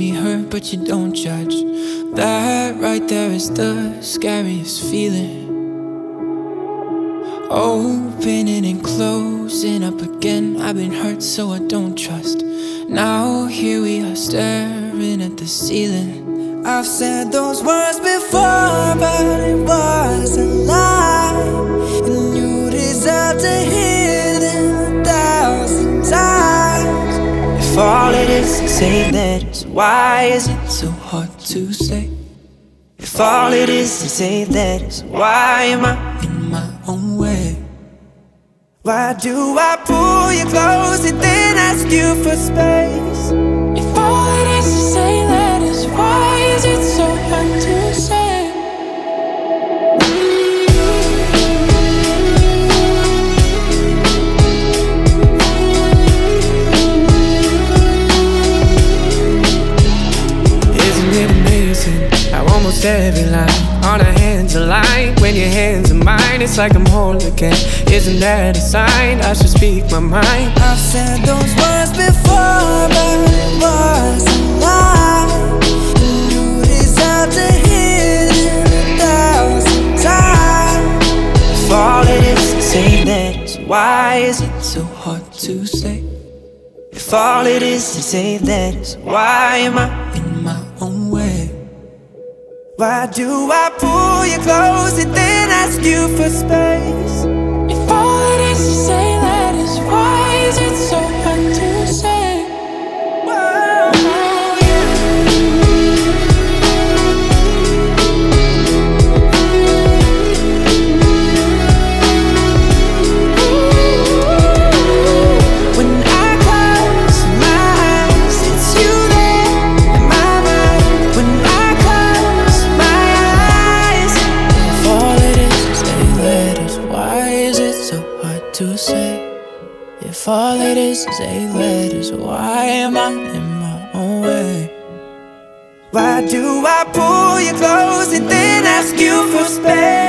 me hurt, but you don't judge. That right there is the scariest feeling. Opening and closing up again. I've been hurt, so I don't trust. Now here we are staring at the ceiling. I've said those words before, but it was a lie, and you deserve to hear them 1,000 times. If all it is to say that is, why is it so hard to say? If all it is to say that is, why am I in my own way? Why do I pull you close and then ask you for space? If all it is to say that is, why is it so hard to say? Isn't it amazing how almost every line on our hands align? When your hands are mine, it's like I'm whole again. Isn't that a sign? I should speak my mind. I've said those words before, but it was a lie, and you deserve to hear them 1,000 times. If all it is to say that is, why is it so hard to say? If all it is to say that is, why am I in my own way? Why do I pull you close and then ask you for space? If all it is to say that is, why is it so hard to say? Whoa, When I close my eyes, it's you there in my mind. When I close my eyes, if all it is to say that is, why is it so hard to say? If all it is say letters, why am I in my own way? why do I pull you close and then ask you for space?